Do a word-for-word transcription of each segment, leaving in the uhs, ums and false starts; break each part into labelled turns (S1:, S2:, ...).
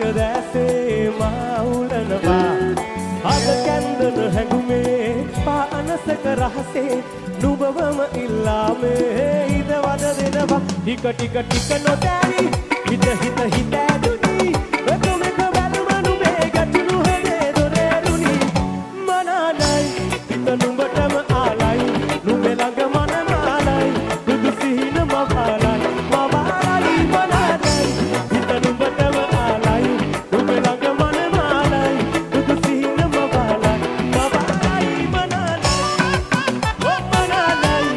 S1: දැසේ මා උලනවා අද කැන්දන හැඟුමේ පානසක රහසේ නුඹවම ඉල්ලාමේ ඉද වද දෙනවා ටික ටික ටික නොදැරි හිත හිත හිත ඇදුනි ඔකමක බැලුම නුඹේ ගැටුණු හදේ දොරේරුනි මනනයි හිත නුඹටම ආලයි නුඹේ ළඟ මනමාලයි දුදු සිහින මවාලයි මවාලයි මනනයි හිත නුඹටම ආලයි නුඹේ ළඟ මනමාලයි දුදු සිහින මවාලයි මවාලයි මනනයි ඔ මනනයි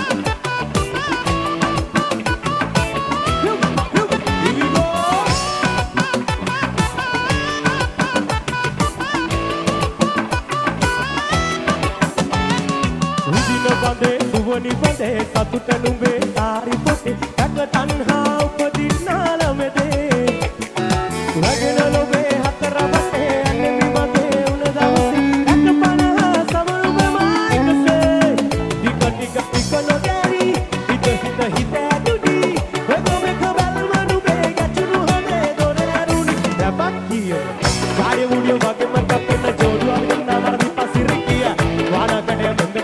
S1: බඳේ සුවනි බඳේ සතුට නුඹේ සාරි පොතේ රැක තණ්හා උපදින්නා ළමෙදේ රැගෙන ලොබේ හතර වටේ අනේ විමතේ උන දවසේ රැක පනහ සමරුමයි කසේ ටික ටික ටික නොදැරි හිත හිත හිත ඇදුනි ඔබමක බැල්ම නුඹේ ගැටුණු හදේ දොරේරුනි රැපක් කිය කාර්ය මුඩිය වගේම කපෙන ජෝඩුවක් නමර විපසිර කිය වානකඩේ බඳක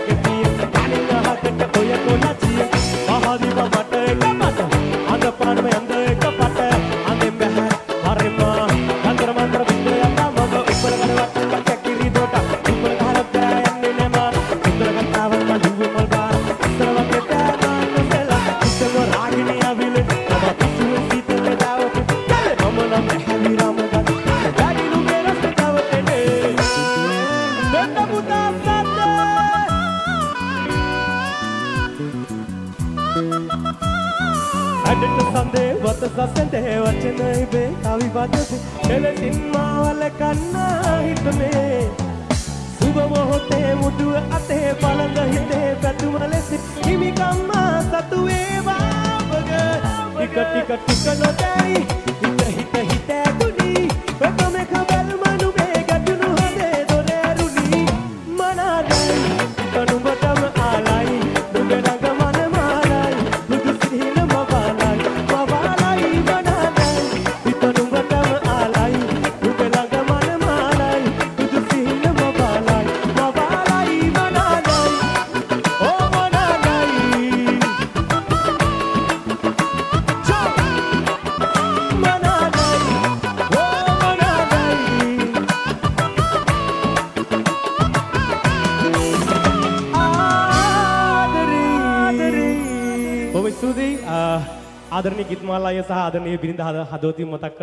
S1: සසඳේ වචන ඉබේ කවි පදසේ එලෙසින් මාවල කන්නා හිතනේ සුබ මොහොතේ මුදුව අතේ බලඳ හිතේ පැතුම ලෙස හිමිකම්ම සතු වේවා ඔබග ටික ටික ටික නොදැයි හිත හිත හිත ඇතුනි ඔබමක බැල්ම නුඹේ ගැටුණු හදේ දොරේරුනි මනදයි නුඹටම ආලයි නුඹේ ළඟ මනමාලයි දුදු සිහින මවාලයි ආදරණීය ගීතමාලාය සහ ආදරණීය බිරිඳ හදවතින් මතක්